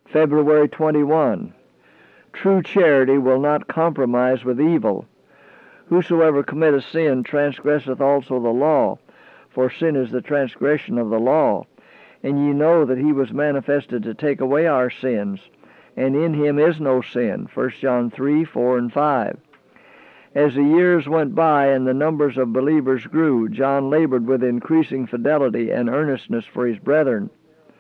February 21. True charity will not compromise with evil. Whosoever committeth sin transgresseth also the law, for sin is the transgression of the law. And ye know that he was manifested to take away our sins, and in him is no sin. 1 John 3, 4, and 5. As the years went by and the numbers of believers grew, John labored with increasing fidelity and earnestness for his brethren.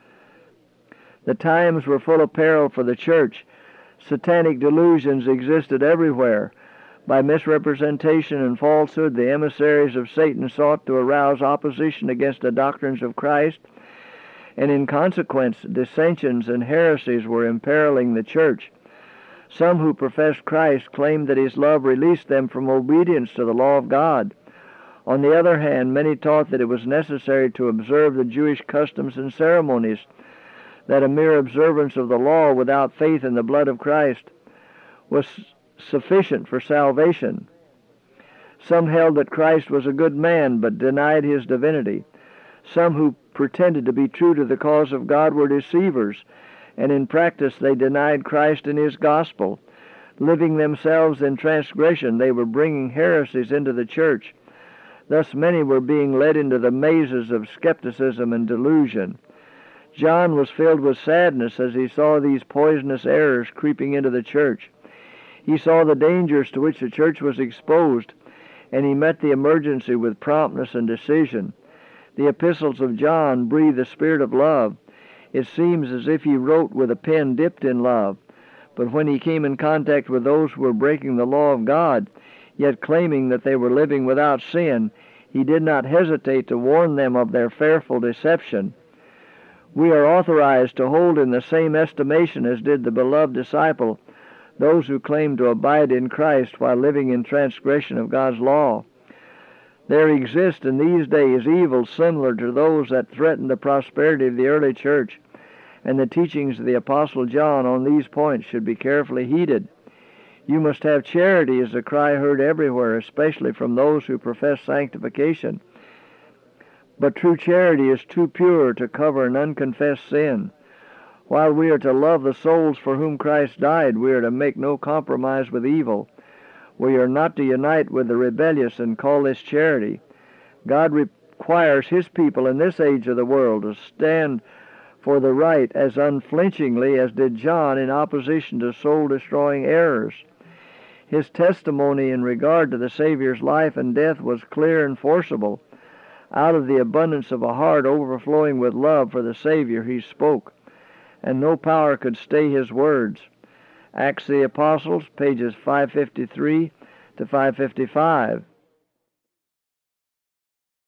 The times were full of peril for the church. Satanic delusions existed everywhere. By misrepresentation and falsehood, the emissaries of Satan sought to arouse opposition against the doctrines of Christ, and in consequence, dissensions and heresies were imperiling the church. Some who professed Christ claimed that his love released them from obedience to the law of God. On the other hand, many taught that it was necessary to observe the Jewish customs and ceremonies, that a mere observance of the law without faith in the blood of Christ was sufficient for salvation. Some held that Christ was a good man, but denied his divinity. Some who pretended to be true to the cause of God were deceivers, and in practice they denied Christ and his gospel. Living themselves in transgression, they were bringing heresies into the church. Thus many were being led into the mazes of skepticism and delusion. John was filled with sadness as he saw these poisonous errors creeping into the church. He saw the dangers to which the church was exposed, and he met the emergency with promptness and decision. The epistles of John breathe the spirit of love. It seems as if he wrote with a pen dipped in love. But when he came in contact with those who were breaking the law of God, yet claiming that they were living without sin, he did not hesitate to warn them of their fearful deception. We are authorized to hold in the same estimation as did the beloved disciple those who claim to abide in Christ while living in transgression of God's law. There exist in these days evils similar to those that threatened the prosperity of the early church, and the teachings of the Apostle John on these points should be carefully heeded. You must have charity is a cry heard everywhere, especially from those who profess sanctification. But true charity is too pure to cover an unconfessed sin. While we are to love the souls for whom Christ died, we are to make no compromise with evil. We are not to unite with the rebellious and call this charity. God requires his people in this age of the world to stand for the right as unflinchingly as did John in opposition to soul-destroying errors. His testimony in regard to the Savior's life and death was clear and forcible. Out of the abundance of a heart overflowing with love for the Savior he spoke, and no power could stay his words. Acts of the Apostles, pages 553 to 555.